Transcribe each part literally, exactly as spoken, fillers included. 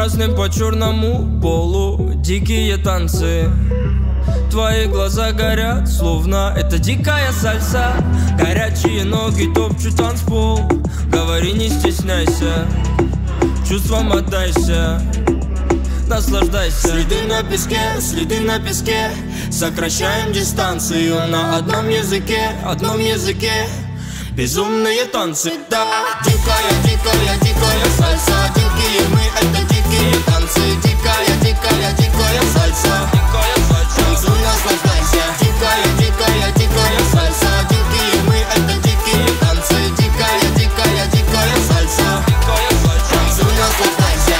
красным по черному полу, дикие танцы. Твои глаза горят, словно это дикая сальса. Горячие ноги топчут танцпол. Говори, не стесняйся, чувством отдайся, наслаждайся. Следы на песке, следы на песке. Сокращаем дистанцию на одном языке, одном языке. Безумные танцы, да. Дикая, дикая, дикая сальса. Дикие мы, это дикие танцы. Дикая, дикая, дикая сальса. Танцуй, наслаждайся. Дикая, дикая, дикая сальса. Дикие мы, это дикие танцы. Дикая, дикая, дикая сальса. Танцуй, наслаждайся.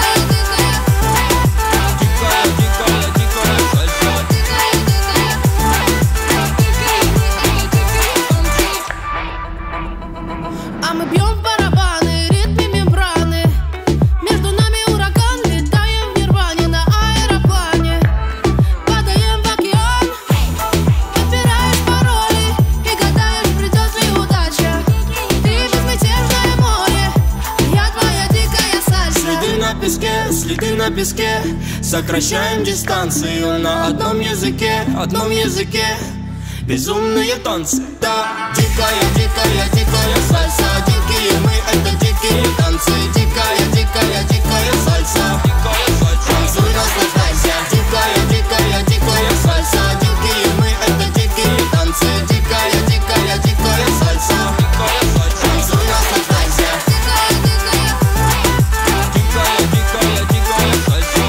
Дикая, дикая, дикая сальса. А мы бьем в барабаны, ритме мембраны. Между нами ураган, летаем в нирване на аэроплане. Падаем в океан, подбираешь пароли и гадаешь, придет ли удача. Ты безмятежное море, я твоя дикая сальса. Следы на песке, следы на песке. Сокращаем дистанцию на одном языке, одном языке. Безумные танцы, да. Дикая, дикая, дикая сальса. Дикие мы, это дикие танцы. Дикая, дикая, дикая сальса. Танцуй, наслаждайся. Дикая, дикая, дикая сальса. Дикие мы, это дикие танцы. Дикая, дикая, дикая сальса. Танцуй, наслаждайся. Дикая, дикая, дикая сальса.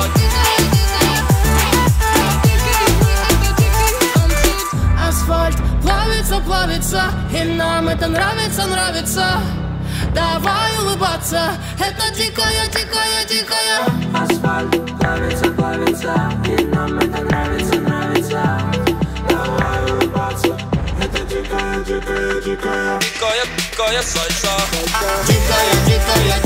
Асфальт плавится, плавится, и нам это нравится, нравится. Давай улыбаться, это дикая, дикая, дикая. Асфальт плавится, плавится, и нам это нравится, нравится. Давай улыбаться, это дикая, дикая, дикая. Дикая, дикая сальса. Дикая, дикая,